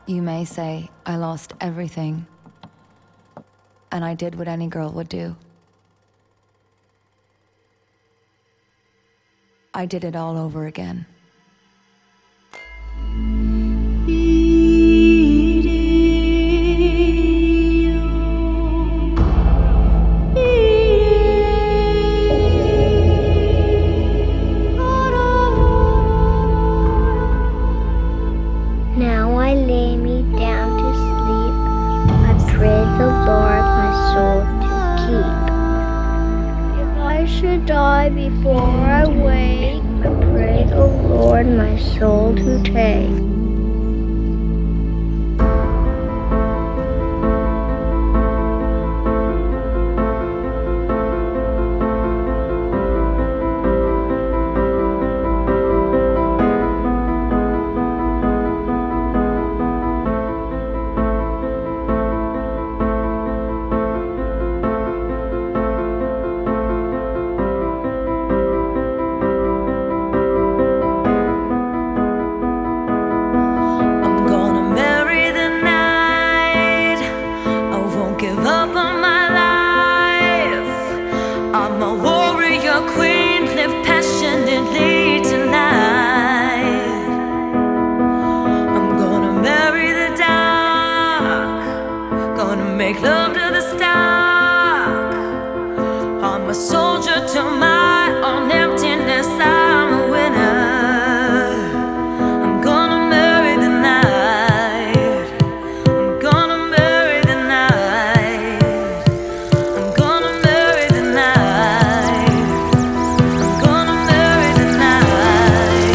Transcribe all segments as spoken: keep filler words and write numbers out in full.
You may say I lost everything, and I did what any girl would do. I did it all over again. Now I lay me down to sleep. I pray the Lord my soul to keep. If I should die before I wake, I pray the Lord my soul to take. Make love to the stock. I'm a soldier to my own emptiness. I'm a winner. I'm gonna marry the night. I'm gonna marry the night. I'm gonna marry the night. I'm gonna marry the night.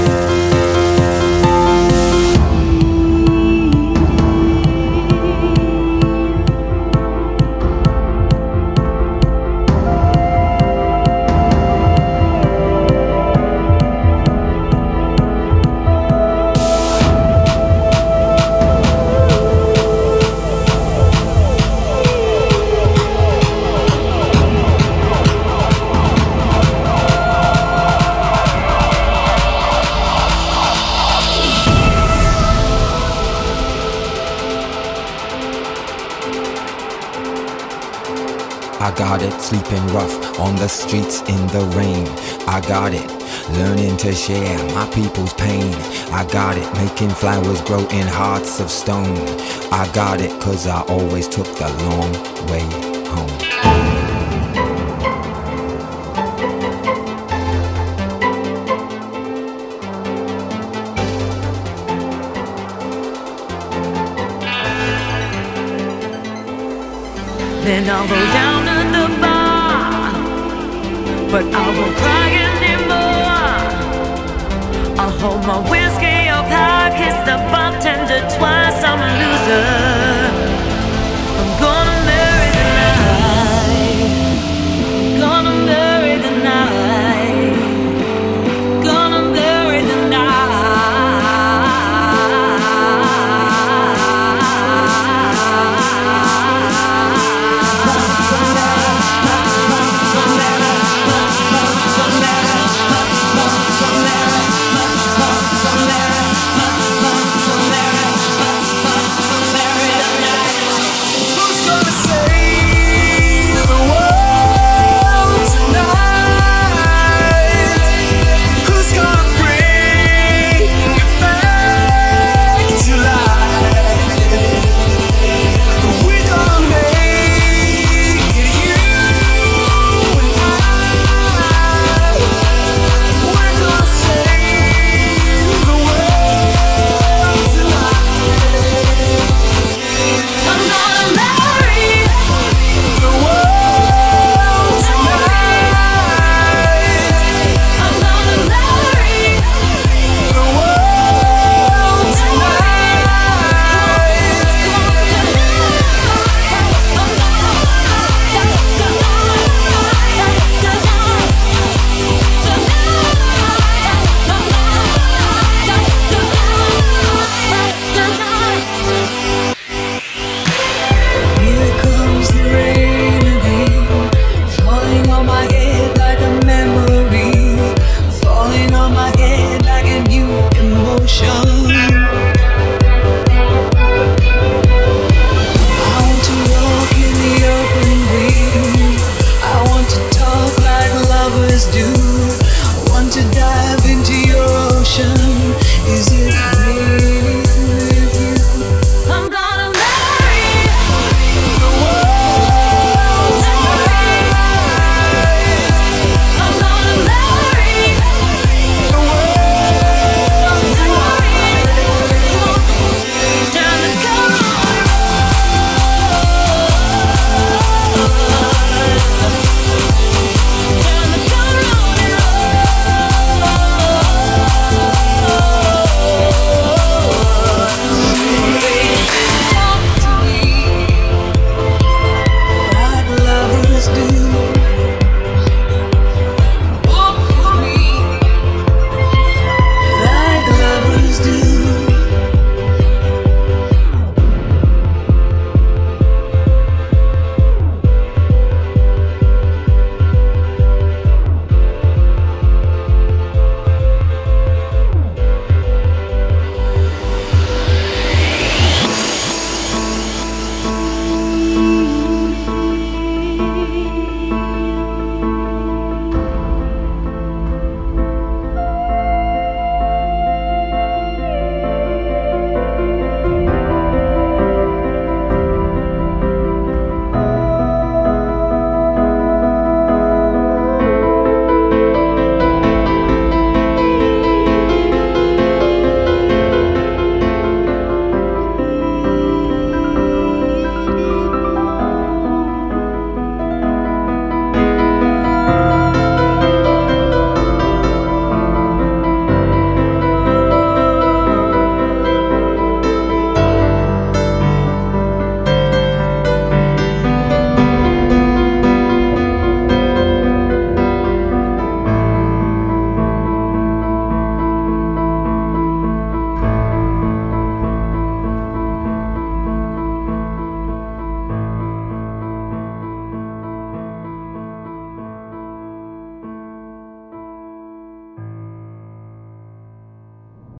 I got it, sleeping rough on the streets in the rain. I got it, learning to share my people's pain. I got it, making flowers grow in hearts of stone. I got it, cause I always took the long way home. Then I'll go down to the bar, but I won't cry anymore. I'll hold my whiskey